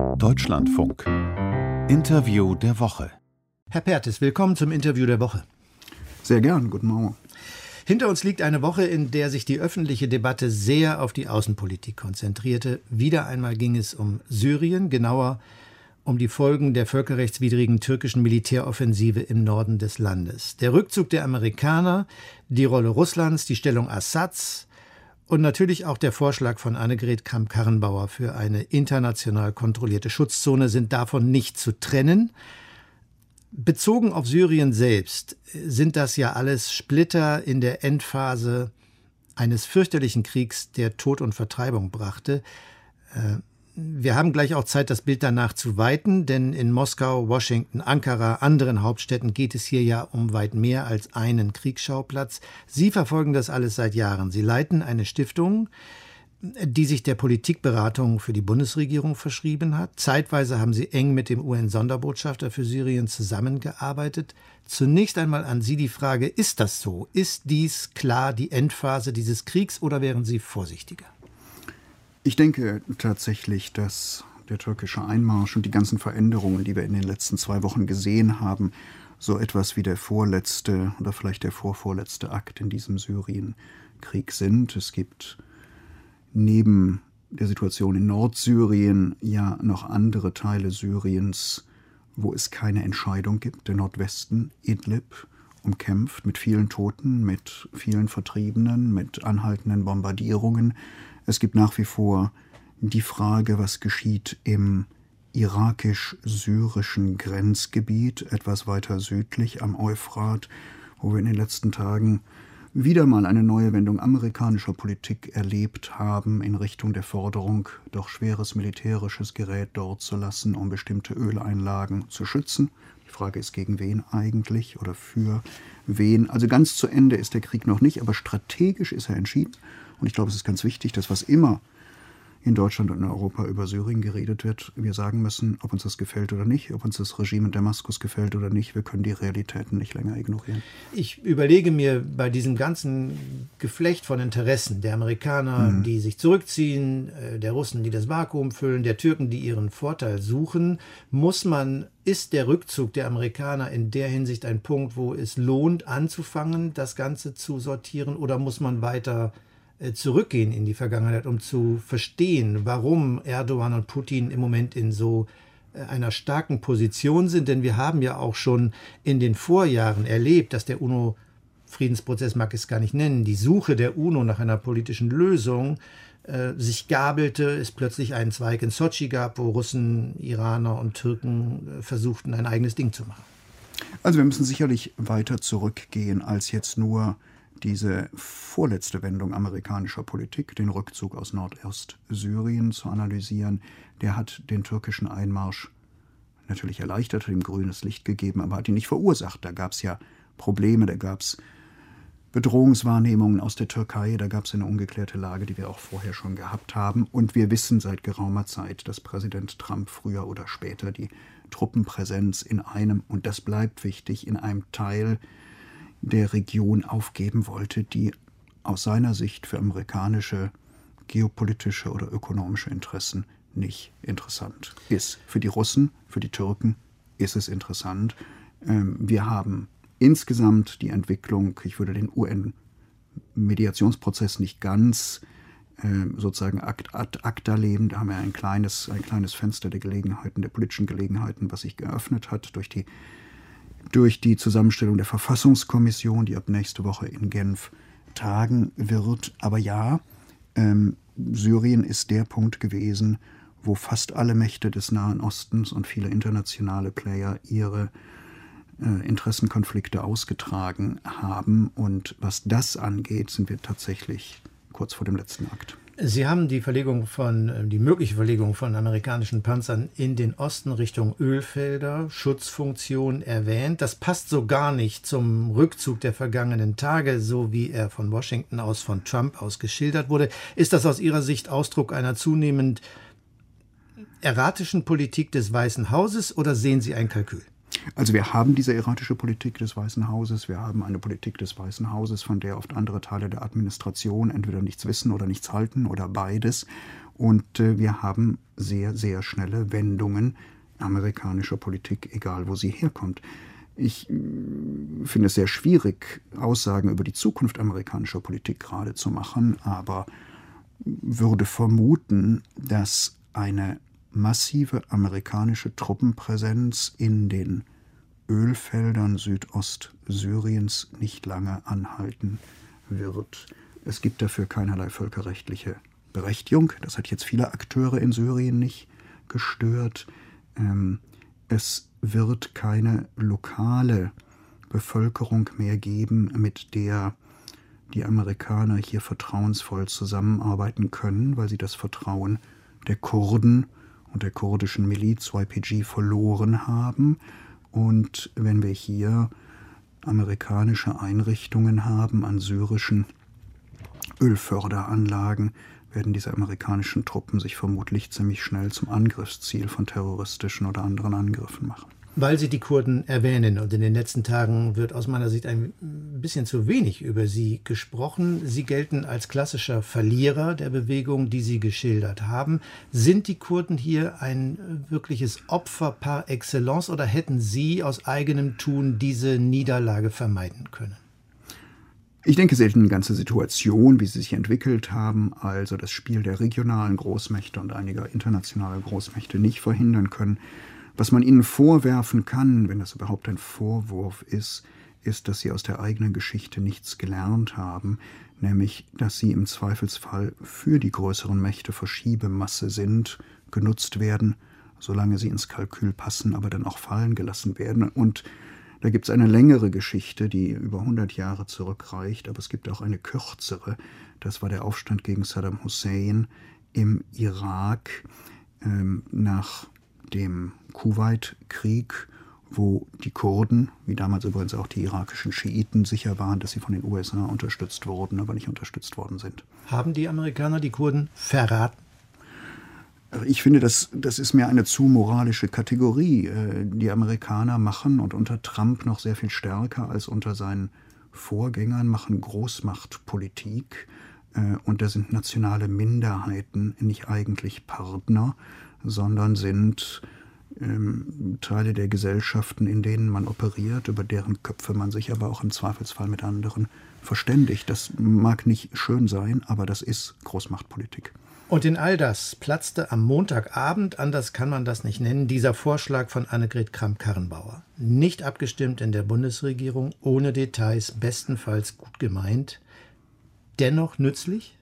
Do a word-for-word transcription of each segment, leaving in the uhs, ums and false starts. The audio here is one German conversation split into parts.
Deutschlandfunk. Interview der Woche. Herr Perthes, willkommen zum Interview der Woche. Sehr gern, guten Morgen. Hinter uns liegt eine Woche, in der sich die öffentliche Debatte sehr auf die Außenpolitik konzentrierte. Wieder einmal ging es um Syrien, genauer um die Folgen der völkerrechtswidrigen türkischen Militäroffensive im Norden des Landes. Der Rückzug der Amerikaner, die Rolle Russlands, die Stellung Assads und natürlich auch der Vorschlag von Annegret Kramp-Karrenbauer für eine international kontrollierte Schutzzone sind davon nicht zu trennen. Bezogen auf Syrien selbst sind das ja alles Splitter in der Endphase eines fürchterlichen Kriegs, der Tod und Vertreibung brachte. Wir haben gleich auch Zeit, das Bild danach zu weiten, denn in Moskau, Washington, Ankara, anderen Hauptstädten geht es hier ja um weit mehr als einen Kriegsschauplatz. Sie verfolgen das alles seit Jahren. Sie leiten eine Stiftung, die sich der Politikberatung für die Bundesregierung verschrieben hat. Zeitweise haben Sie eng mit dem U N-Sonderbotschafter für Syrien zusammengearbeitet. Zunächst einmal an Sie die Frage, ist das so? Ist dies klar die Endphase dieses Kriegs oder wären Sie vorsichtiger? Ich denke tatsächlich, dass der türkische Einmarsch und die ganzen Veränderungen, die wir in den letzten zwei Wochen gesehen haben, so etwas wie der vorletzte oder vielleicht der vorvorletzte Akt in diesem Syrienkrieg sind. Es gibt neben der Situation in Nordsyrien ja noch andere Teile Syriens, wo es keine Entscheidung gibt. Der Nordwesten, Idlib, umkämpft mit vielen Toten, mit vielen Vertriebenen, mit anhaltenden Bombardierungen. Es gibt nach wie vor die Frage, was geschieht im irakisch-syrischen Grenzgebiet, etwas weiter südlich am Euphrat, wo wir in den letzten Tagen wieder mal eine neue Wendung amerikanischer Politik erlebt haben in Richtung der Forderung, doch schweres militärisches Gerät dort zu lassen, um bestimmte Öleinlagen zu schützen. Die Frage ist, gegen wen eigentlich oder für wen. Also ganz zu Ende ist der Krieg noch nicht, aber strategisch ist er entschieden. Und ich glaube, es ist ganz wichtig, dass was immer in Deutschland und in Europa über Syrien geredet wird, wir sagen müssen, ob uns das gefällt oder nicht, ob uns das Regime in Damaskus gefällt oder nicht, wir können die Realitäten nicht länger ignorieren. Ich überlege mir bei diesem ganzen Geflecht von Interessen, der Amerikaner, mhm. die sich zurückziehen, der Russen, die das Vakuum füllen, der Türken, die ihren Vorteil suchen, muss man, ist der Rückzug der Amerikaner in der Hinsicht ein Punkt, wo es lohnt, anzufangen, das Ganze zu sortieren, oder muss man weiter zurückgehen in die Vergangenheit, um zu verstehen, warum Erdogan und Putin im Moment in so einer starken Position sind? Denn wir haben ja auch schon in den Vorjahren erlebt, dass der UNO-Friedensprozess, mag ich es gar nicht nennen, die Suche der UNO nach einer politischen Lösung äh, sich gabelte, es plötzlich einen Zweig in Sotschi gab, wo Russen, Iraner und Türken äh, versuchten, ein eigenes Ding zu machen. Also wir müssen sicherlich weiter zurückgehen als jetzt nur diese vorletzte Wendung amerikanischer Politik, den Rückzug aus Nordostsyrien zu analysieren. Der hat den türkischen Einmarsch natürlich erleichtert, hat ihm grünes Licht gegeben, aber hat ihn nicht verursacht. Da gab es ja Probleme, da gab es Bedrohungswahrnehmungen aus der Türkei, da gab es eine ungeklärte Lage, die wir auch vorher schon gehabt haben. Und wir wissen seit geraumer Zeit, dass Präsident Trump früher oder später die Truppenpräsenz in einem, und das bleibt wichtig, in einem Teil der Region aufgeben wollte, die aus seiner Sicht für amerikanische geopolitische oder ökonomische Interessen nicht interessant ist. Für die Russen, für die Türken ist es interessant. Wir haben insgesamt die Entwicklung, ich würde den U N-Mediationsprozess nicht ganz sozusagen ad acta legen, da haben wir ein kleines, ein kleines Fenster der Gelegenheiten, der politischen Gelegenheiten, was sich geöffnet hat durch die durch die Zusammenstellung der Verfassungskommission, die ab nächste Woche in Genf tagen wird. Aber ja, ähm, Syrien ist der Punkt gewesen, wo fast alle Mächte des Nahen Ostens und viele internationale Player ihre äh, Interessenkonflikte ausgetragen haben. Und was das angeht, sind wir tatsächlich kurz vor dem letzten Akt. Sie haben die Verlegung von, die mögliche Verlegung von amerikanischen Panzern in den Osten Richtung Ölfelder, Schutzfunktion erwähnt. Das passt so gar nicht zum Rückzug der vergangenen Tage, so wie er von Washington aus, von Trump aus geschildert wurde. Ist das aus Ihrer Sicht Ausdruck einer zunehmend erratischen Politik des Weißen Hauses oder sehen Sie ein Kalkül? Also wir haben diese erratische Politik des Weißen Hauses, wir haben eine Politik des Weißen Hauses, von der oft andere Teile der Administration entweder nichts wissen oder nichts halten oder beides. Und äh, wir haben sehr, sehr schnelle Wendungen amerikanischer Politik, egal wo sie herkommt. Ich äh, finde es sehr schwierig, Aussagen über die Zukunft amerikanischer Politik gerade zu machen, aber würde vermuten, dass eine massive amerikanische Truppenpräsenz in den Ölfeldern Südostsyriens nicht lange anhalten wird. Es gibt dafür keinerlei völkerrechtliche Berechtigung. Das hat jetzt viele Akteure in Syrien nicht gestört. Ähm, es wird keine lokale Bevölkerung mehr geben, mit der die Amerikaner hier vertrauensvoll zusammenarbeiten können, weil sie das Vertrauen der Kurden und der kurdischen Miliz Y P G verloren haben. Und wenn wir hier amerikanische Einrichtungen haben an syrischen Ölförderanlagen, werden diese amerikanischen Truppen sich vermutlich ziemlich schnell zum Angriffsziel von terroristischen oder anderen Angriffen machen. Weil Sie die Kurden erwähnen, und in den letzten Tagen wird aus meiner Sicht ein bisschen zu wenig über sie gesprochen. Sie gelten als klassischer Verlierer der Bewegung, die Sie geschildert haben. Sind die Kurden hier ein wirkliches Opfer par excellence oder hätten Sie aus eigenem Tun diese Niederlage vermeiden können? Ich denke, Sie hätten die ganze Situation, wie sie sich entwickelt haben, also das Spiel der regionalen Großmächte und einiger internationaler Großmächte nicht verhindern können. Was man ihnen vorwerfen kann, wenn das überhaupt ein Vorwurf ist, ist, dass sie aus der eigenen Geschichte nichts gelernt haben, nämlich, dass sie im Zweifelsfall für die größeren Mächte Verschiebemasse sind, genutzt werden, solange sie ins Kalkül passen, aber dann auch fallen gelassen werden. Und da gibt es eine längere Geschichte, die über hundert Jahre zurückreicht, aber es gibt auch eine kürzere. Das war der Aufstand gegen Saddam Hussein im Irak ähm, nach dem Kuwait-Krieg, wo die Kurden, wie damals übrigens auch die irakischen Schiiten, sicher waren, dass sie von den U S A unterstützt wurden, aber nicht unterstützt worden sind. Haben die Amerikaner die Kurden verraten? Ich finde, das, das ist mir eine zu moralische Kategorie. Die Amerikaner machen, und unter Trump noch sehr viel stärker als unter seinen Vorgängern, machen Großmachtpolitik. Und da sind nationale Minderheiten nicht eigentlich Partner, sondern sind ähm, Teile der Gesellschaften, in denen man operiert, über deren Köpfe man sich aber auch im Zweifelsfall mit anderen verständigt. Das mag nicht schön sein, aber das ist Großmachtpolitik. Und in all das platzte am Montagabend, anders kann man das nicht nennen, dieser Vorschlag von Annegret Kramp-Karrenbauer. Nicht abgestimmt in der Bundesregierung, ohne Details, bestenfalls gut gemeint. Dennoch nützlich?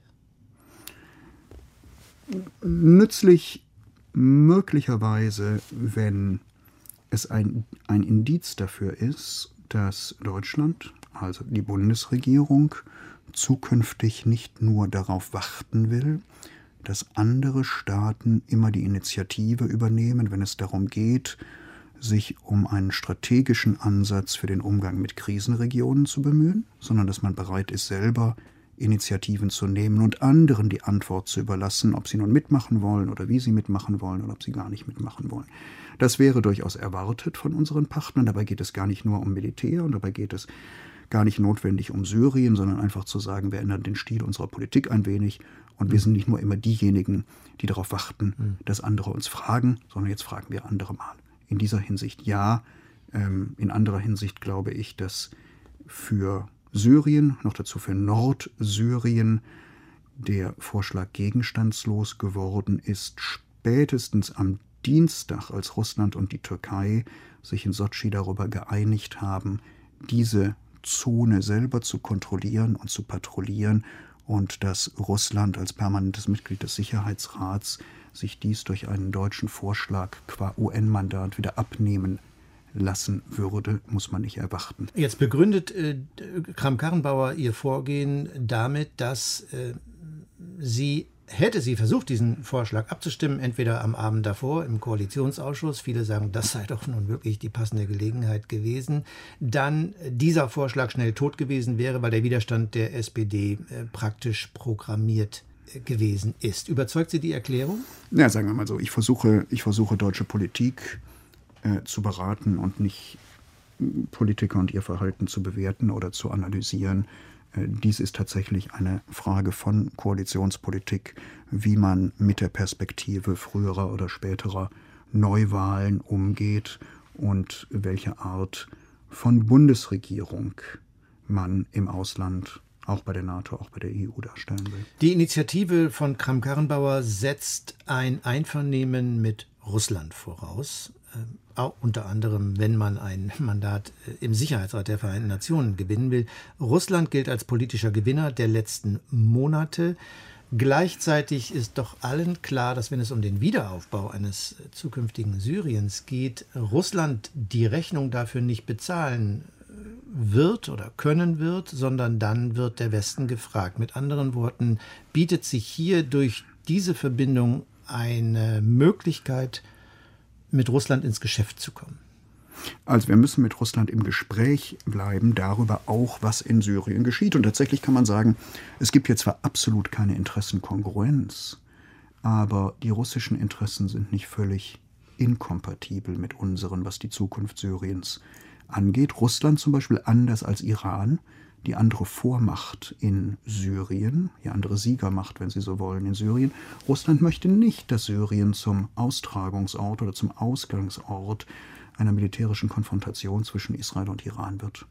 Nützlich möglicherweise, wenn es ein, ein Indiz dafür ist, dass Deutschland, also die Bundesregierung, zukünftig nicht nur darauf warten will, dass andere Staaten immer die Initiative übernehmen, wenn es darum geht, sich um einen strategischen Ansatz für den Umgang mit Krisenregionen zu bemühen, sondern dass man bereit ist, selber Initiativen zu nehmen und anderen die Antwort zu überlassen, ob sie nun mitmachen wollen oder wie sie mitmachen wollen oder ob sie gar nicht mitmachen wollen. Das wäre durchaus erwartet von unseren Partnern. Dabei geht es gar nicht nur um Militär und dabei geht es gar nicht notwendig um Syrien, sondern einfach zu sagen, wir ändern den Stil unserer Politik ein wenig und wir sind nicht nur immer diejenigen, die darauf warten, dass andere uns fragen, sondern jetzt fragen wir andere mal. In dieser Hinsicht ja, ähm, in anderer Hinsicht glaube ich, dass für Syrien, noch dazu für Nordsyrien, der Vorschlag gegenstandslos geworden ist, spätestens am Dienstag, als Russland und die Türkei sich in Sotschi darüber geeinigt haben, diese Zone selber zu kontrollieren und zu patrouillieren und dass Russland als permanentes Mitglied des Sicherheitsrats sich dies durch einen deutschen Vorschlag qua U N-Mandat wieder abnehmen lassen würde, muss man nicht erwarten. Jetzt begründet äh, Kramp-Karrenbauer ihr Vorgehen damit, dass äh, sie, hätte sie versucht, diesen Vorschlag abzustimmen, entweder am Abend davor im Koalitionsausschuss, viele sagen, das sei doch nun wirklich die passende Gelegenheit gewesen, dann dieser Vorschlag schnell tot gewesen wäre, weil der Widerstand der S P D äh, praktisch programmiert äh, gewesen ist. Überzeugt Sie die Erklärung? Ja, sagen wir mal so, ich versuche, ich versuche deutsche Politik äh, zu beraten und nicht Politiker und ihr Verhalten zu bewerten oder zu analysieren. Äh, dies ist tatsächlich eine Frage von Koalitionspolitik, wie man mit der Perspektive früherer oder späterer Neuwahlen umgeht und welche Art von Bundesregierung man im Ausland, auch bei der NATO, auch bei der E U darstellen will. Die Initiative von Kramp-Karrenbauer setzt ein Einvernehmen mit Russland voraus. Äh, auch unter anderem, wenn man ein Mandat im Sicherheitsrat der Vereinten Nationen gewinnen will. Russland gilt als politischer Gewinner der letzten Monate. Gleichzeitig ist doch allen klar, dass wenn es um den Wiederaufbau eines zukünftigen Syriens geht, Russland die Rechnung dafür nicht bezahlen wird oder können wird, sondern dann wird der Westen gefragt. Mit anderen Worten, bietet sich hier durch diese Verbindung eine Möglichkeit, mit Russland ins Geschäft zu kommen? Also wir müssen mit Russland im Gespräch bleiben darüber auch, was in Syrien geschieht. Und tatsächlich kann man sagen, es gibt hier zwar absolut keine Interessenkongruenz, aber die russischen Interessen sind nicht völlig inkompatibel mit unseren, was die Zukunft Syriens angeht. Russland zum Beispiel, anders als Iran, die andere Vormacht in Syrien, die andere Siegermacht, wenn Sie so wollen, in Syrien. Russland möchte nicht, dass Syrien zum Austragungsort oder zum Ausgangsort einer militärischen Konfrontation zwischen Israel und Iran wird.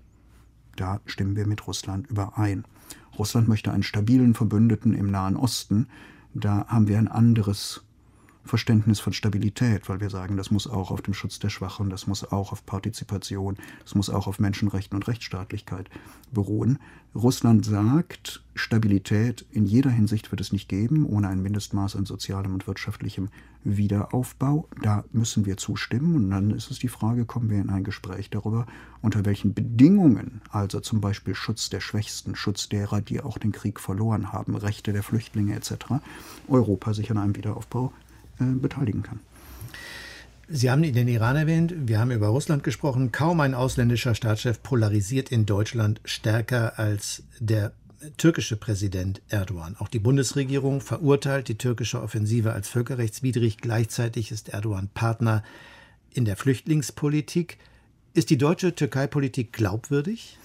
Da stimmen wir mit Russland überein. Russland möchte einen stabilen Verbündeten im Nahen Osten. Da haben wir ein anderes Verständnis von Stabilität, weil wir sagen, das muss auch auf dem Schutz der Schwachen, das muss auch auf Partizipation, das muss auch auf Menschenrechten und Rechtsstaatlichkeit beruhen. Russland sagt, Stabilität in jeder Hinsicht wird es nicht geben, ohne ein Mindestmaß an sozialem und wirtschaftlichem Wiederaufbau. Da müssen wir zustimmen und dann ist es die Frage, kommen wir in ein Gespräch darüber, unter welchen Bedingungen, also zum Beispiel Schutz der Schwächsten, Schutz derer, die auch den Krieg verloren haben, Rechte der Flüchtlinge et cetera, Europa sich an einem Wiederaufbau beteiligen kann. Sie haben den Iran erwähnt, wir haben über Russland gesprochen. Kaum ein ausländischer Staatschef polarisiert in Deutschland stärker als der türkische Präsident Erdogan. Auch die Bundesregierung verurteilt die türkische Offensive als völkerrechtswidrig. Gleichzeitig ist Erdogan Partner in der Flüchtlingspolitik. Ist die deutsche Türkei-Politik glaubwürdig?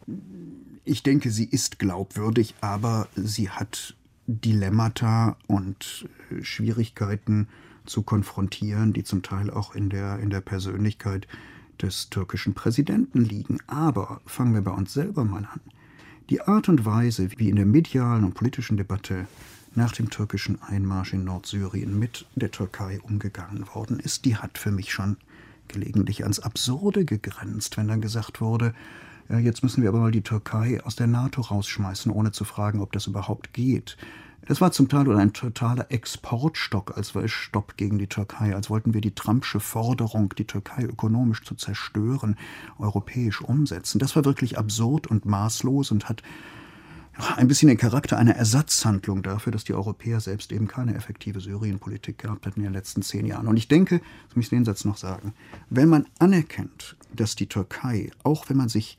Ich denke, sie ist glaubwürdig, aber sie hat Dilemmata und Schwierigkeiten zu konfrontieren, die zum Teil auch in der, in der Persönlichkeit des türkischen Präsidenten liegen. Aber fangen wir bei uns selber mal an. Die Art und Weise, wie in der medialen und politischen Debatte nach dem türkischen Einmarsch in Nordsyrien mit der Türkei umgegangen worden ist, die hat für mich schon gelegentlich ans Absurde gegrenzt, wenn dann gesagt wurde, jetzt müssen wir aber mal die Türkei aus der NATO rausschmeißen, ohne zu fragen, ob das überhaupt geht. Das war zum Teil ein totaler Exportstopp, als wäre es Stopp gegen die Türkei, als wollten wir die Trumpsche Forderung, die Türkei ökonomisch zu zerstören, europäisch umsetzen. Das war wirklich absurd und maßlos und hat ein bisschen den Charakter einer Ersatzhandlung dafür, dass die Europäer selbst eben keine effektive Syrienpolitik gehabt hatten in den letzten zehn Jahren. Und ich denke, das muss ich den Satz noch sagen, wenn man anerkennt, dass die Türkei, auch wenn man sich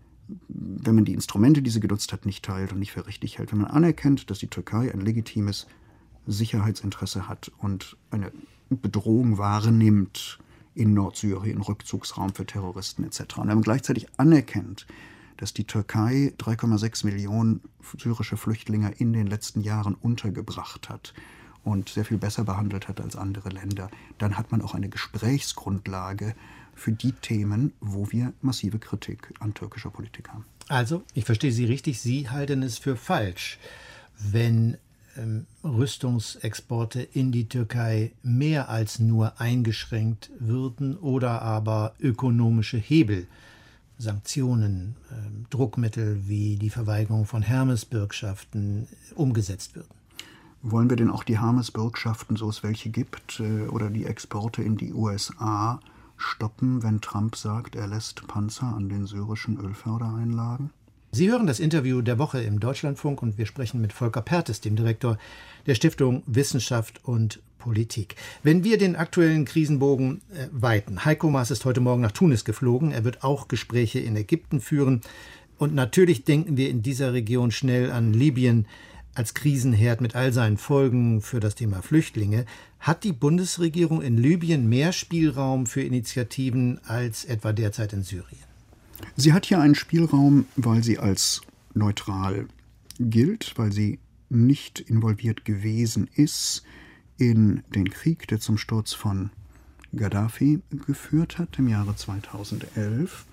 wenn man die Instrumente, die sie genutzt hat, nicht teilt und nicht für richtig hält, wenn man anerkennt, dass die Türkei ein legitimes Sicherheitsinteresse hat und eine Bedrohung wahrnimmt in Nordsyrien, Rückzugsraum für Terroristen et cetera. Und wenn man gleichzeitig anerkennt, dass die Türkei drei Komma sechs Millionen syrische Flüchtlinge in den letzten Jahren untergebracht hat und sehr viel besser behandelt hat als andere Länder, dann hat man auch eine Gesprächsgrundlage für die Themen, wo wir massive Kritik an türkischer Politik haben. Also, ich verstehe Sie richtig, Sie halten es für falsch, wenn ähm, Rüstungsexporte in die Türkei mehr als nur eingeschränkt würden oder aber ökonomische Hebel, Sanktionen, ähm, Druckmittel wie die Verweigerung von Hermes-Bürgschaften umgesetzt würden. Wollen wir denn auch die Hermes-Bürgschaften, so es welche gibt, äh, oder die Exporte in die U S A stoppen, wenn Trump sagt, er lässt Panzer an den syrischen Ölfördereinlagen? Sie hören das Interview der Woche im Deutschlandfunk und wir sprechen mit Volker Perthes, dem Direktor der Stiftung Wissenschaft und Politik. Wenn wir den aktuellen Krisenbogen äh, weiten, Heiko Maas ist heute Morgen nach Tunis geflogen, er wird auch Gespräche in Ägypten führen und natürlich denken wir in dieser Region schnell an Libyen, als Krisenherd mit all seinen Folgen für das Thema Flüchtlinge. Hat die Bundesregierung in Libyen mehr Spielraum für Initiativen als etwa derzeit in Syrien? Sie hat hier einen Spielraum, weil sie als neutral gilt, weil sie nicht involviert gewesen ist in den Krieg, der zum Sturz von Gaddafi geführt hat im Jahre zweitausendelf.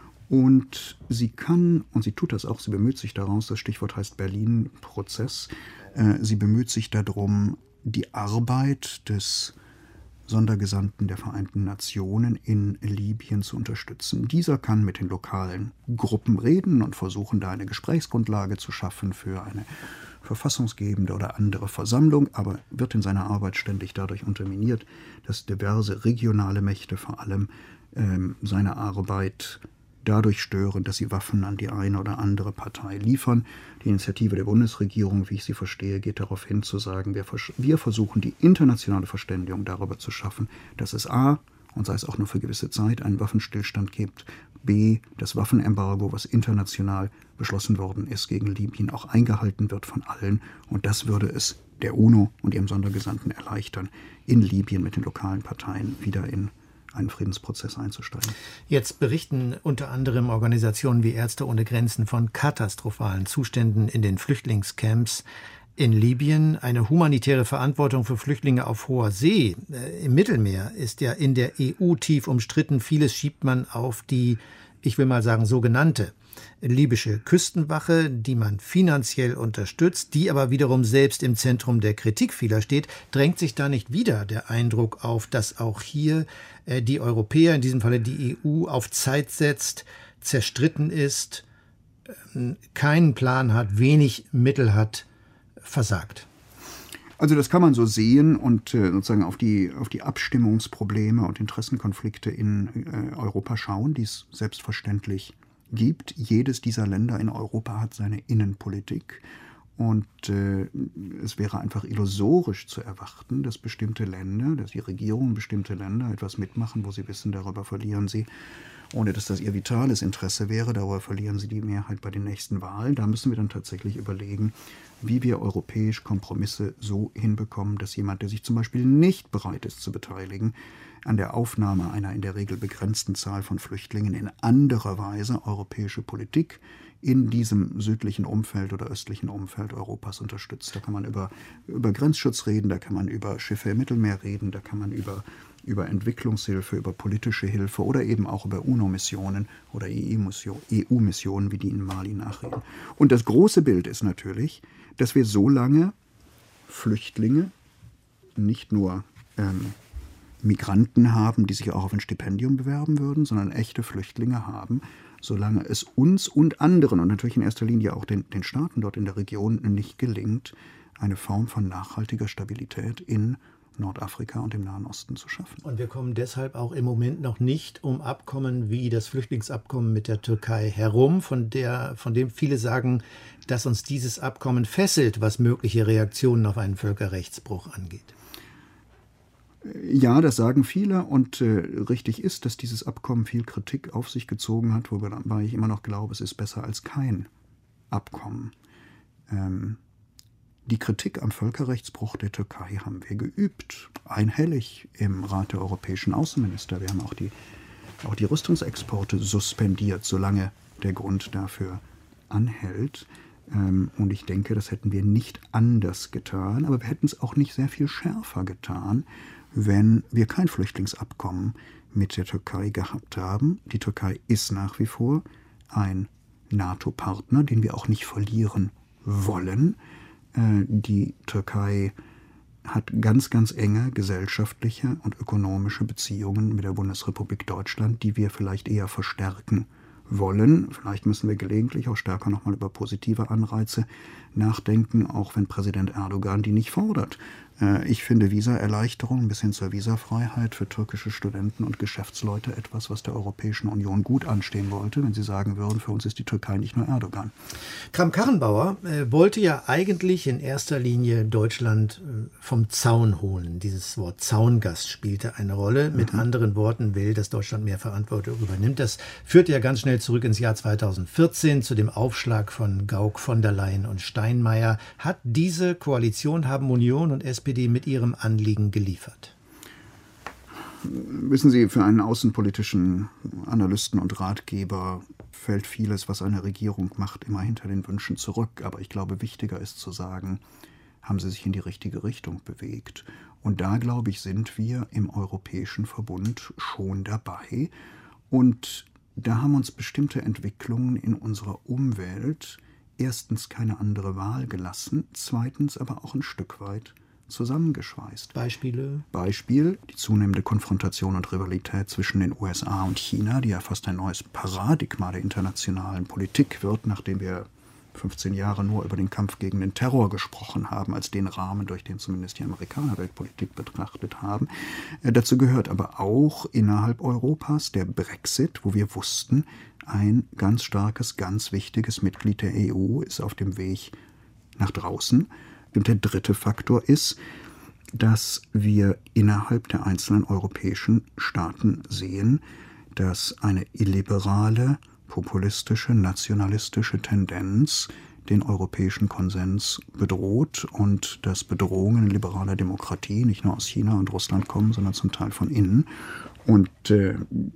Und sie kann, und sie tut das auch, sie bemüht sich daraus, das Stichwort heißt Berlin-Prozess, äh, sie bemüht sich darum, die Arbeit des Sondergesandten der Vereinten Nationen in Libyen zu unterstützen. Dieser kann mit den lokalen Gruppen reden und versuchen, da eine Gesprächsgrundlage zu schaffen für eine verfassungsgebende oder andere Versammlung, aber wird in seiner Arbeit ständig dadurch unterminiert, dass diverse regionale Mächte vor allem ähm, seine Arbeit dadurch stören, dass sie Waffen an die eine oder andere Partei liefern. Die Initiative der Bundesregierung, wie ich sie verstehe, geht darauf hin zu sagen, wir, vers- wir versuchen die internationale Verständigung darüber zu schaffen, dass es a, und sei es auch nur für gewisse Zeit, einen Waffenstillstand gibt, b, das Waffenembargo, was international beschlossen worden ist gegen Libyen, auch eingehalten wird von allen. Und das würde es der UNO und ihrem Sondergesandten erleichtern, in Libyen mit den lokalen Parteien wieder in einen Friedensprozess einzusteigen. Jetzt berichten unter anderem Organisationen wie Ärzte ohne Grenzen von katastrophalen Zuständen in den Flüchtlingscamps in Libyen. Eine humanitäre Verantwortung für Flüchtlinge auf hoher See äh, im Mittelmeer ist ja in der E U tief umstritten. Vieles schiebt man auf die, ich will mal sagen, sogenannte libysche Küstenwache, die man finanziell unterstützt, die aber wiederum selbst im Zentrum der Kritik vieler steht. Drängt sich da nicht wieder der Eindruck auf, dass auch hier äh, die Europäer, in diesem Falle die E U, auf Zeit setzt, zerstritten ist, äh, keinen Plan hat, wenig Mittel hat, versagt? Also das kann man so sehen und äh, sozusagen auf die, auf die Abstimmungsprobleme und Interessenkonflikte in äh, Europa schauen, die es selbstverständlich gibt. Jedes dieser Länder in Europa hat seine Innenpolitik und äh, es wäre einfach illusorisch zu erwarten, dass bestimmte Länder, dass die Regierungen bestimmte Länder etwas mitmachen, wo sie wissen, darüber verlieren sie, ohne dass das ihr vitales Interesse wäre, darüber verlieren sie die Mehrheit bei den nächsten Wahlen. Da müssen wir dann tatsächlich überlegen, wie wir europäisch Kompromisse so hinbekommen, dass jemand, der sich zum Beispiel nicht bereit ist zu beteiligen, an der Aufnahme einer in der Regel begrenzten Zahl von Flüchtlingen in anderer Weise europäische Politik in diesem südlichen Umfeld oder östlichen Umfeld Europas unterstützt. Da kann man über, über Grenzschutz reden, da kann man über Schiffe im Mittelmeer reden, da kann man über, über Entwicklungshilfe, über politische Hilfe oder eben auch über UNO-Missionen oder E U-Missionen, wie die in Mali nachreden. Und das große Bild ist natürlich, dass wir so lange Flüchtlinge, nicht nur ähm, Migranten haben, die sich auch auf ein Stipendium bewerben würden, sondern echte Flüchtlinge haben, solange es uns und anderen und natürlich in erster Linie auch den, den Staaten dort in der Region nicht gelingt, eine Form von nachhaltiger Stabilität in Nordafrika und im Nahen Osten zu schaffen. Und wir kommen deshalb auch im Moment noch nicht um Abkommen wie das Flüchtlingsabkommen mit der Türkei herum, von der, von dem viele sagen, dass uns dieses Abkommen fesselt, was mögliche Reaktionen auf einen Völkerrechtsbruch angeht. Ja, das sagen viele und äh, richtig ist, dass dieses Abkommen viel Kritik auf sich gezogen hat, wobei ich immer noch glaube, es ist besser als kein Abkommen. Ähm, die Kritik am Völkerrechtsbruch der Türkei haben wir geübt, einhellig im Rat der europäischen Außenminister. Wir haben auch die, auch die Rüstungsexporte suspendiert, solange der Grund dafür anhält. Ähm, und ich denke, das hätten wir nicht anders getan, aber wir hätten es auch nicht sehr viel schärfer getan, wenn wir kein Flüchtlingsabkommen mit der Türkei gehabt haben. Die Türkei ist nach wie vor ein NATO-Partner, den wir auch nicht verlieren wollen. Äh, die Türkei hat ganz, ganz enge gesellschaftliche und ökonomische Beziehungen mit der Bundesrepublik Deutschland, die wir vielleicht eher verstärken wollen. Vielleicht müssen wir gelegentlich auch stärker nochmal über positive Anreize nachdenken, auch wenn Präsident Erdogan die nicht fordert. Ich finde Visaerleichterung bis hin zur Visafreiheit für türkische Studenten und Geschäftsleute etwas, was der Europäischen Union gut anstehen wollte, wenn sie sagen würden, für uns ist die Türkei nicht nur Erdogan. Kramp-Karrenbauer äh, wollte ja eigentlich in erster Linie Deutschland äh, vom Zaun holen. Dieses Wort Zaungast spielte eine Rolle. Mit mhm. anderen Worten will, dass Deutschland mehr Verantwortung übernimmt. Das führte ja ganz schnell zurück ins Jahr zweitausendvierzehn zu dem Aufschlag von Gauck, von der Leyen und Steinmeier. Hat diese Koalition, haben Union und S P D mit ihrem Anliegen geliefert? Wissen Sie, für einen außenpolitischen Analysten und Ratgeber fällt vieles, was eine Regierung macht, immer hinter den Wünschen zurück. Aber ich glaube, wichtiger ist zu sagen, haben sie sich in die richtige Richtung bewegt. Und da, glaube ich, sind wir im Europäischen Verbund schon dabei. Und da haben uns bestimmte Entwicklungen in unserer Umwelt erstens keine andere Wahl gelassen, zweitens aber auch ein Stück weit zusammengeschweißt. Beispiele? Beispiel, die zunehmende Konfrontation und Rivalität zwischen den U S A und China, die ja fast ein neues Paradigma der internationalen Politik wird, nachdem wir fünfzehn Jahre nur über den Kampf gegen den Terror gesprochen haben, als den Rahmen, durch den zumindest die Amerikaner Weltpolitik betrachtet haben. Äh, dazu gehört aber auch innerhalb Europas der Brexit, wo wir wussten, ein ganz starkes, ganz wichtiges Mitglied der E U ist auf dem Weg nach draußen. Und der dritte Faktor ist, dass wir innerhalb der einzelnen europäischen Staaten sehen, dass eine illiberale, populistische, nationalistische Tendenz den europäischen Konsens bedroht und dass Bedrohungen liberaler Demokratie nicht nur aus China und Russland kommen, sondern zum Teil von innen. Und äh,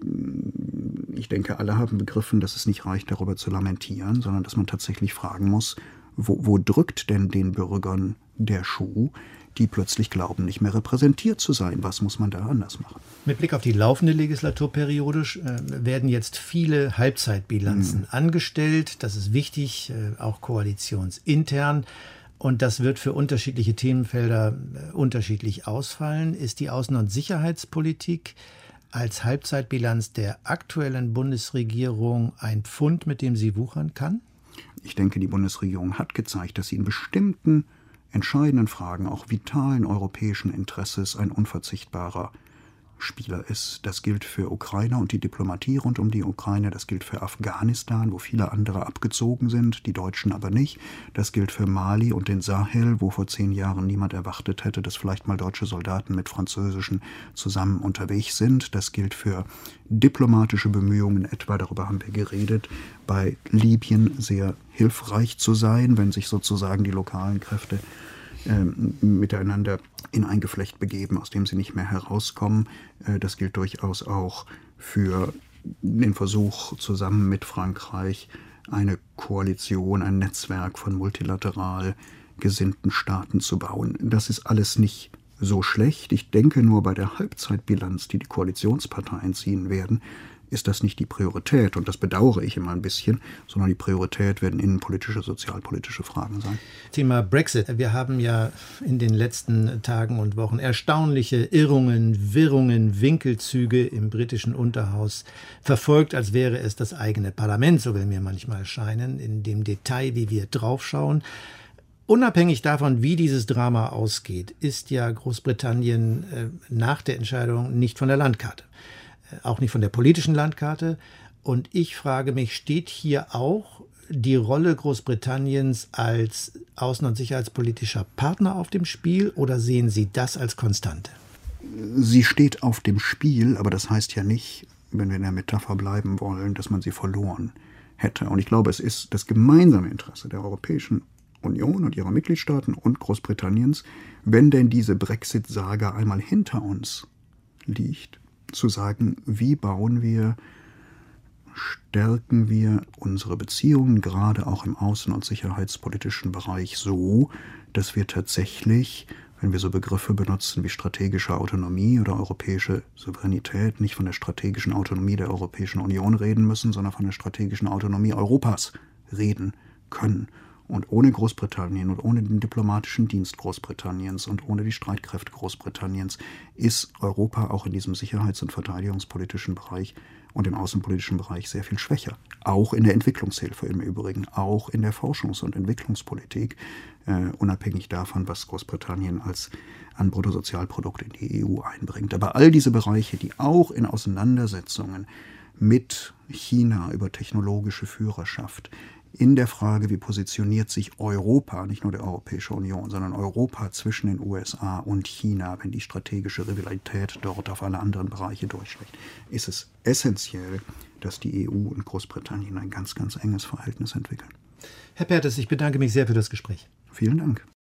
ich denke, alle haben begriffen, dass es nicht reicht, darüber zu lamentieren, sondern dass man tatsächlich fragen muss, Wo, wo drückt denn den Bürgern der Schuh, die plötzlich glauben, nicht mehr repräsentiert zu sein? Was muss man da anders machen? Mit Blick auf die laufende Legislaturperiode äh, werden jetzt viele Halbzeitbilanzen mhm. angestellt. Das ist wichtig, äh, auch koalitionsintern. Und das wird für unterschiedliche Themenfelder äh, unterschiedlich ausfallen. Ist die Außen- und Sicherheitspolitik als Halbzeitbilanz der aktuellen Bundesregierung ein Pfund, mit dem sie wuchern kann? Ich denke, die Bundesregierung hat gezeigt, dass sie in bestimmten entscheidenden Fragen, auch vitalen europäischen Interesses, ein unverzichtbarer Spieler ist. Das gilt für Ukraine und die Diplomatie rund um die Ukraine. Das gilt für Afghanistan, wo viele andere abgezogen sind, die Deutschen aber nicht. Das gilt für Mali und den Sahel, wo vor zehn Jahren niemand erwartet hätte, dass vielleicht mal deutsche Soldaten mit französischen zusammen unterwegs sind. Das gilt für diplomatische Bemühungen, etwa, darüber haben wir geredet, bei Libyen sehr hilfreich zu sein, wenn sich sozusagen die lokalen Kräfte äh, miteinander in ein Geflecht begeben, aus dem sie nicht mehr herauskommen. Äh, das gilt durchaus auch für den Versuch, zusammen mit Frankreich eine Koalition, ein Netzwerk von multilateral gesinnten Staaten zu bauen. Das ist alles nicht so schlecht. Ich denke nur, bei der Halbzeitbilanz, die die Koalitionsparteien ziehen werden, ist das nicht die Priorität. Und das bedauere ich immer ein bisschen, sondern die Priorität werden innenpolitische, sozialpolitische Fragen sein. Thema Brexit. Wir haben ja in den letzten Tagen und Wochen erstaunliche Irrungen, Wirrungen, Winkelzüge im britischen Unterhaus verfolgt, als wäre es das eigene Parlament, so will mir manchmal scheinen, in dem Detail, wie wir draufschauen. Unabhängig davon, wie dieses Drama ausgeht, ist ja Großbritannien äh, nach der Entscheidung nicht von der Landkarte. Auch nicht von der politischen Landkarte. Und ich frage mich, steht hier auch die Rolle Großbritanniens als außen- und sicherheitspolitischer Partner auf dem Spiel oder sehen Sie das als Konstante? Sie steht auf dem Spiel, aber das heißt ja nicht, wenn wir in der Metapher bleiben wollen, dass man sie verloren hätte. Und ich glaube, es ist das gemeinsame Interesse der Europäischen Union und ihrer Mitgliedstaaten und Großbritanniens, wenn denn diese Brexit-Saga einmal hinter uns liegt, zu sagen, wie bauen wir, stärken wir unsere Beziehungen, gerade auch im außen- und sicherheitspolitischen Bereich, so, dass wir tatsächlich, wenn wir so Begriffe benutzen wie strategische Autonomie oder europäische Souveränität, nicht von der strategischen Autonomie der Europäischen Union reden müssen, sondern von der strategischen Autonomie Europas reden können. Und ohne Großbritannien und ohne den diplomatischen Dienst Großbritanniens und ohne die Streitkräfte Großbritanniens ist Europa auch in diesem sicherheits- und verteidigungspolitischen Bereich und im außenpolitischen Bereich sehr viel schwächer. Auch in der Entwicklungshilfe im Übrigen, auch in der Forschungs- und Entwicklungspolitik, äh, unabhängig davon, was Großbritannien als an Bruttosozialprodukt in die E U einbringt. Aber all diese Bereiche, die auch in Auseinandersetzungen mit China über technologische Führerschaft, in der Frage, wie positioniert sich Europa, nicht nur die Europäische Union, sondern Europa zwischen den U S A und China, wenn die strategische Rivalität dort auf alle anderen Bereiche durchschlägt, ist es essentiell, dass die E U und Großbritannien ein ganz, ganz enges Verhältnis entwickeln. Herr Perthes, ich bedanke mich sehr für das Gespräch. Vielen Dank.